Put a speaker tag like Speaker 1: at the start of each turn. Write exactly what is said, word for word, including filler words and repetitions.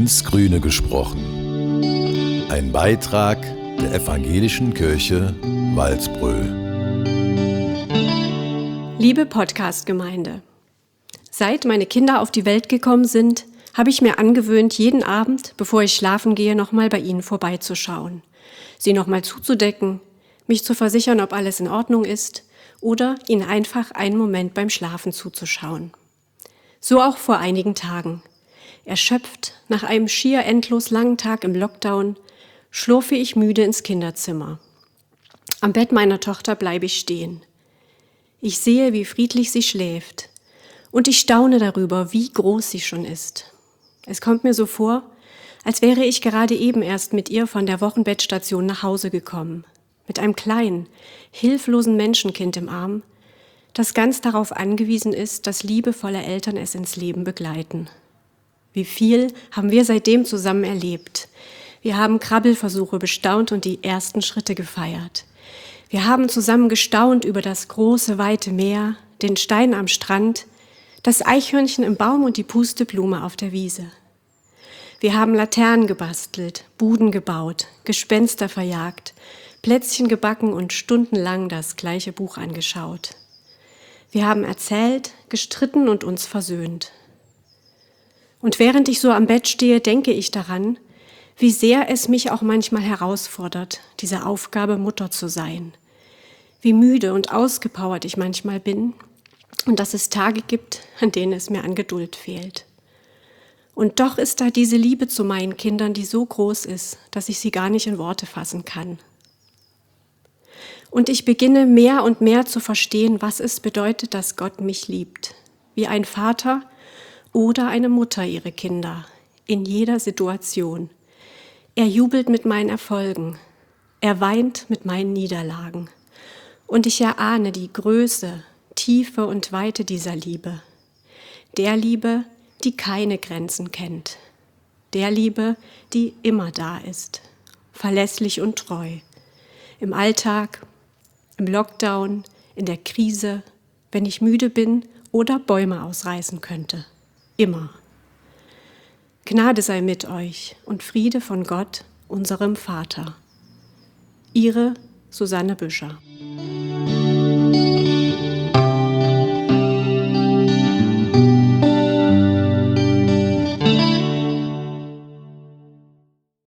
Speaker 1: ins Grüne gesprochen. Ein Beitrag der Evangelischen Kirche Walsbröl.
Speaker 2: Liebe Podcast-Gemeinde, seit meine Kinder auf die Welt gekommen sind, habe ich mir angewöhnt, jeden Abend, bevor ich schlafen gehe, nochmal bei ihnen vorbeizuschauen, sie nochmal zuzudecken, mich zu versichern, ob alles in Ordnung ist oder ihnen einfach einen Moment beim Schlafen zuzuschauen. So auch vor einigen Tagen. Erschöpft, nach einem schier endlos langen Tag im Lockdown, schlurfe ich müde ins Kinderzimmer. Am Bett meiner Tochter bleibe ich stehen. Ich sehe, wie friedlich sie schläft, und ich staune darüber, wie groß sie schon ist. Es kommt mir so vor, als wäre ich gerade eben erst mit ihr von der Wochenbettstation nach Hause gekommen, mit einem kleinen, hilflosen Menschenkind im Arm, das ganz darauf angewiesen ist, dass liebevolle Eltern es ins Leben begleiten. Wie viel haben wir seitdem zusammen erlebt? Wir haben Krabbelversuche bestaunt und die ersten Schritte gefeiert. Wir haben zusammen gestaunt über das große, weite Meer, den Stein am Strand, das Eichhörnchen im Baum und die Pusteblume auf der Wiese. Wir haben Laternen gebastelt, Buden gebaut, Gespenster verjagt, Plätzchen gebacken und stundenlang das gleiche Buch angeschaut. Wir haben erzählt, gestritten und uns versöhnt. Und während ich so am Bett stehe, denke ich daran, wie sehr es mich auch manchmal herausfordert, diese Aufgabe, Mutter zu sein. Wie müde und ausgepowert ich manchmal bin und dass es Tage gibt, an denen es mir an Geduld fehlt. Und doch ist da diese Liebe zu meinen Kindern, die so groß ist, dass ich sie gar nicht in Worte fassen kann. Und ich beginne mehr und mehr zu verstehen, was es bedeutet, dass Gott mich liebt, wie ein Vater oder eine Mutter ihre Kinder, in jeder Situation. Er jubelt mit meinen Erfolgen, er weint mit meinen Niederlagen. Und ich erahne die Größe, Tiefe und Weite dieser Liebe. Der Liebe, die keine Grenzen kennt. Der Liebe, die immer da ist, verlässlich und treu. Im Alltag, im Lockdown, in der Krise, wenn ich müde bin oder Bäume ausreißen könnte. Immer. Gnade sei mit euch und Friede von Gott, unserem Vater. Ihre Susanne Büscher.